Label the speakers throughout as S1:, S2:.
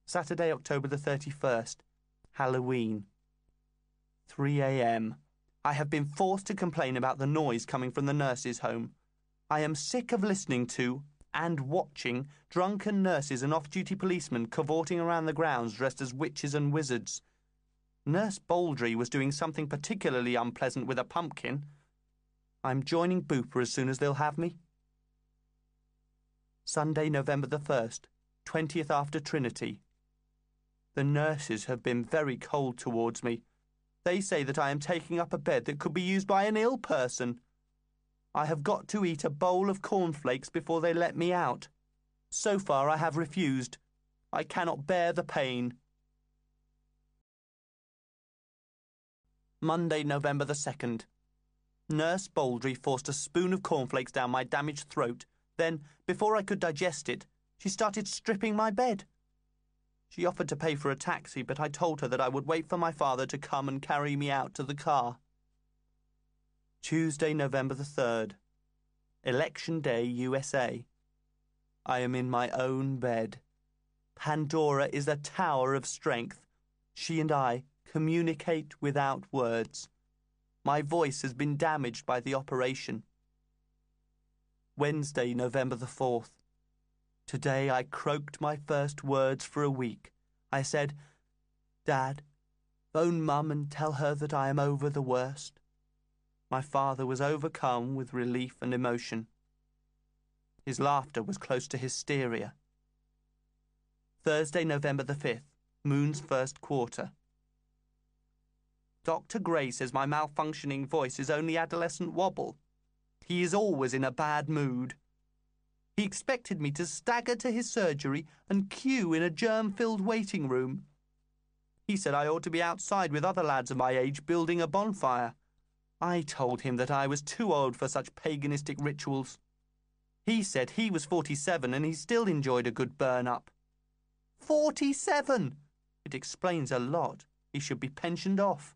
S1: Saturday, October the 31st. Halloween. 3 a.m. I have been forced to complain about the noise coming from the nurses' home. I am sick of listening to and watching drunken nurses and off-duty policemen cavorting around the grounds dressed as witches and wizards. Nurse Baldry was doing something particularly unpleasant with a pumpkin. I'm joining Bupa as soon as they'll have me. Sunday, November the 1st, 20th after Trinity. The nurses have been very cold towards me. They say that I am taking up a bed that could be used by an ill person. I have got to eat a bowl of cornflakes before they let me out. So far I have refused. I cannot bear the pain. Monday, November the 2nd. Nurse Baldry forced a spoon of cornflakes down my damaged throat. Then, before I could digest it, she started stripping my bed. She offered to pay for a taxi, but I told her that I would wait for my father to come and carry me out to the car. Tuesday, November the 3rd. Election Day, USA. I am in my own bed. Pandora is a tower of strength. She and I communicate without words. My voice has been damaged by the operation. Wednesday, November the 4th. Today I croaked my first words for a week. I said, "Dad, phone Mum and tell her that I am over the worst." My father was overcome with relief and emotion. His laughter was close to hysteria. Thursday, November the 5th, moon's first quarter. Dr. Gray says my malfunctioning voice is only adolescent wobble. He is always in a bad mood. He expected me to stagger to his surgery and queue in a germ-filled waiting room. He said I ought to be outside with other lads of my age building a bonfire. I told him that I was too old for such paganistic rituals. He said he was 47 and he still enjoyed a good burn-up. 47! It explains a lot. He should be pensioned off.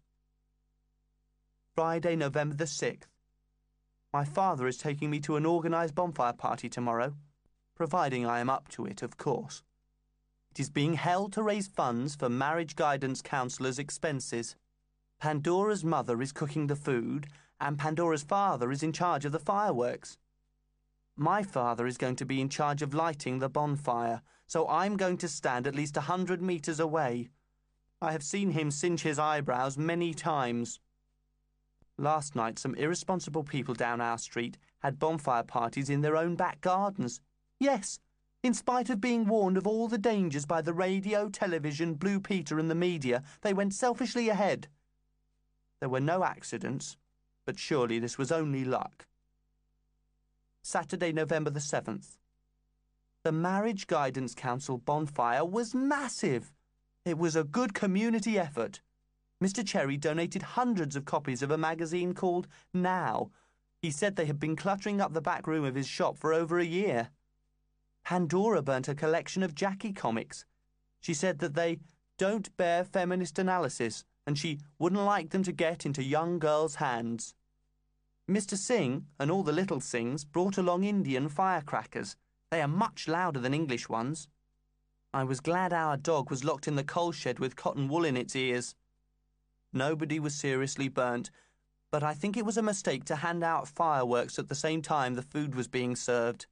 S1: Friday, November the 6th. My father is taking me to an organised bonfire party tomorrow, providing I am up to it, of course. It is being held to raise funds for marriage guidance counsellors' expenses. Pandora's mother is cooking the food, and Pandora's father is in charge of the fireworks. My father is going to be in charge of lighting the bonfire, so I'm going to stand at least 100 metres away. I have seen him singe his eyebrows many times. Last night, some irresponsible people down our street had bonfire parties in their own back gardens. Yes, in spite of being warned of all the dangers by the radio, television, Blue Peter and the media, they went selfishly ahead. There were no accidents, but surely this was only luck. Saturday, November the 7th. The Marriage Guidance Council bonfire was massive. It was a good community effort. Mr. Cherry donated hundreds of copies of a magazine called Now. He said they had been cluttering up the back room of his shop for over a year. Pandora burnt a collection of Jackie comics. She said that they don't bear feminist analysis, and she wouldn't like them to get into young girls' hands. Mr. Singh and all the little Singhs brought along Indian firecrackers. They are much louder than English ones. I was glad our dog was locked in the coal shed with cotton wool in its ears. Nobody was seriously burnt, but I think it was a mistake to hand out fireworks at the same time the food was being served.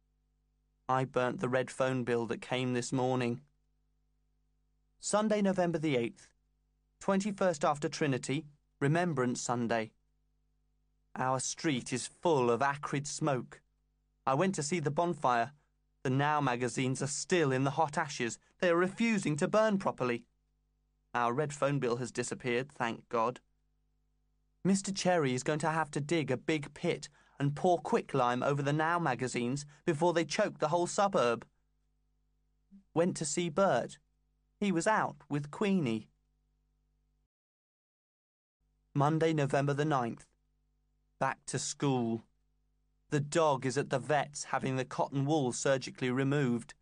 S1: I burnt the red phone bill that came this morning. Sunday, November the 8th. 21st after Trinity, Remembrance Sunday. Our street is full of acrid smoke. I went to see the bonfire. The Now magazines are still in the hot ashes. They are refusing to burn properly. Our red phone bill has disappeared, thank God. Mr. Cherry is going to have to dig a big pit and pour quicklime over the Now magazines before they choke the whole suburb. Went to see Bert. He was out with Queenie. Monday, November the 9th. Back to school. The dog is at the vet's having the cotton wool surgically removed.